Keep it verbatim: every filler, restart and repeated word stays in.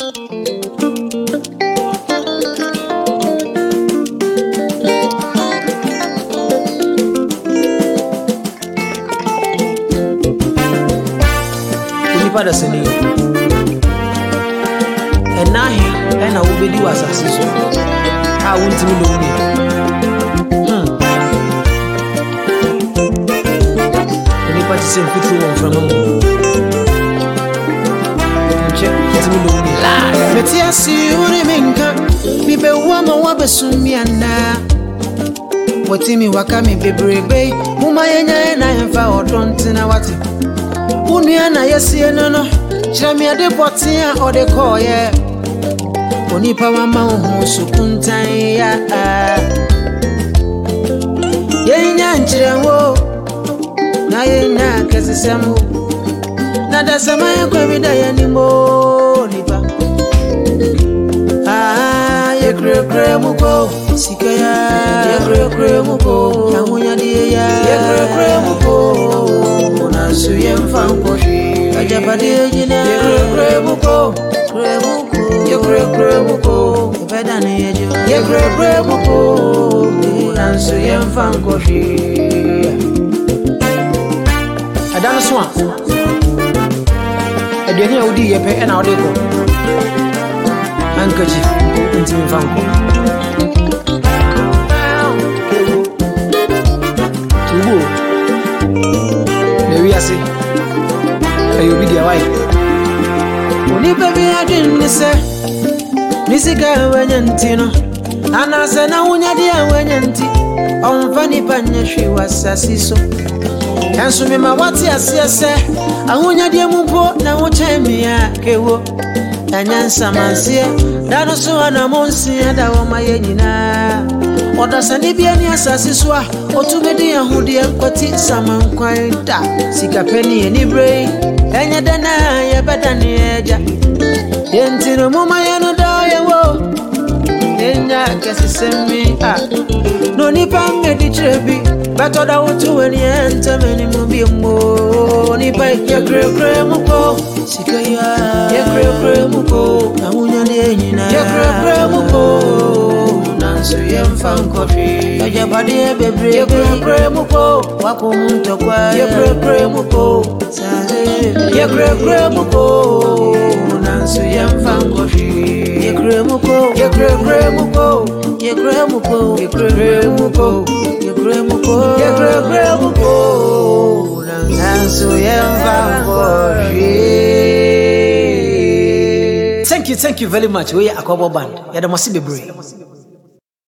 Father Seni and now and I will be do as a sister. I want to know me. Anybody say put you on from home. Check to me. Metia see you reminka. Me be woman wabesumi ana. Watimi wakami be brebe. Muma yenya na yemfa odontina wati. Unuana yesie no no chirami ade botia ode koye onipa mama ohu sukuntan ya yenya nchirewo na yenya kesesemu na dasama yakwa bida yanimo nipa ah ye kre kre muko sikaya ye kre kre muko yahunya die ya ye kre kre muko Suyem fankoshi ajabade jina ye kre muko kre muko ye kre kre muko bedane yejo ye kre kre muko nan suyem fankoshi adana swa aduani awudi ye pe na ode ko ankaji ntimi fanko tubo Say, you be the wife. Only baby, I didn't say, Missika Wanyantino, and I said, now when you're dear Wanyanti, on Fanny Panya, she was a siso. And so, me, my what's yes, yes, sir. I want your dear Mupo, now what time me, I go. And then some answer, that also an amonsi, and I want my enina. Oda sanibia ni asasiswa otumedi yahudi yankoti saman kwaita sika peni eni brain enya dana ya badani eja yentino muma yano dawe wo enya kesisemi ah no nipa ngedi trebi batoda utu weni enta meni mubi mbo nipa ya kre kre muko sika ya ya kre kre muko na unya ni enyina ya kre kre muko so yem fan coffee ya body bebre ye kre kre muko wako muntu kwa ye kre kre muko ye kre kre muko na so yem fan coffee ye kre muko ye kre kre muko ye kre muko ye kre kre muko ye kre muko ye kre kre muko na so yem fan coffee. Thank you, thank you very much. We are Akobo Band. Ya da masi bebre.